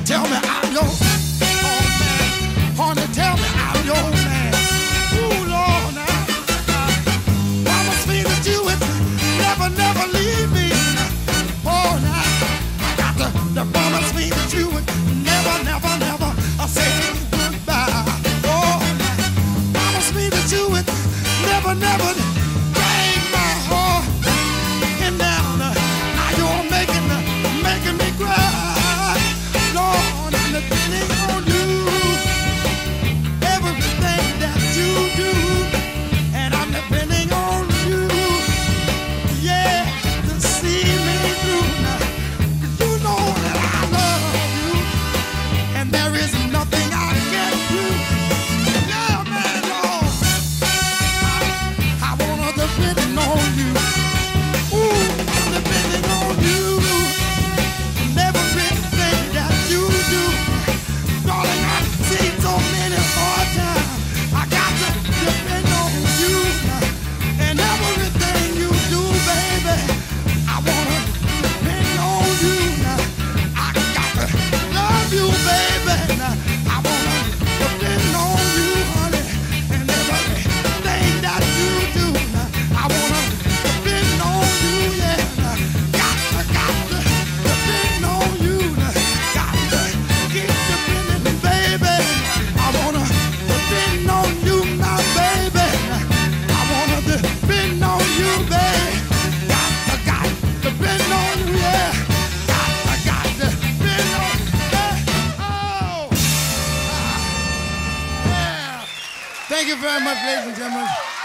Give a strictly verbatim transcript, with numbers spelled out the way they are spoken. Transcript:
tell me I'm your oh man. Honey, tell me I'm your man. Ooh, Lord, now. Promise me that you would never, never leave me. Oh, now. I got to, to promise me that you would never, never, never uh, say goodbye. Oh, now. Promise me that you would never, never break my heart. And now, uh, now you're making, uh, making me cry. Lord, I'm depending on you. Everything that you do, and I'm depending on you. Yeah, to see me through. Now, 'cause you know that I love you, and there is nothing I can do. Yeah, man, Lord, I, I wanna depend on you. Ooh, I'm depending on you. And everything that you do, darling, I've seen so many hard times. I got to depend on you. And everything you do, baby, I wanna depend on you. I got to love you, baby. I wanna depend on you, honey. And everything that you do, I wanna depend on you, yeah. Got to, got to depend on you. Got to keep depending, baby. I wanna depend on you, my baby. I wanna depend on you, baby. Got to, got to depend on you, yeah. Got to, got to depend on you, yeah. Oh, ah, yeah. Thank you very much, ladies and gentlemen.